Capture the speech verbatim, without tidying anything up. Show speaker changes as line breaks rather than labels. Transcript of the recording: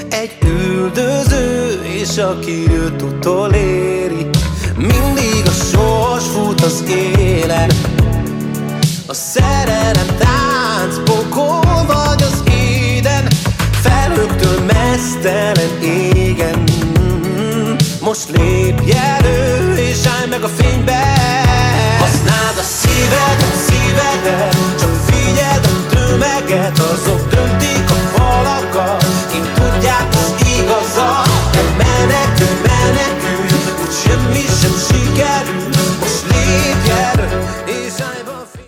Egy üldöző, és aki őt utoléri. Mindig a sors fut az élen, a szerelem táncpokol vagy az éden. Felhőktől meztelen égen, most lépj el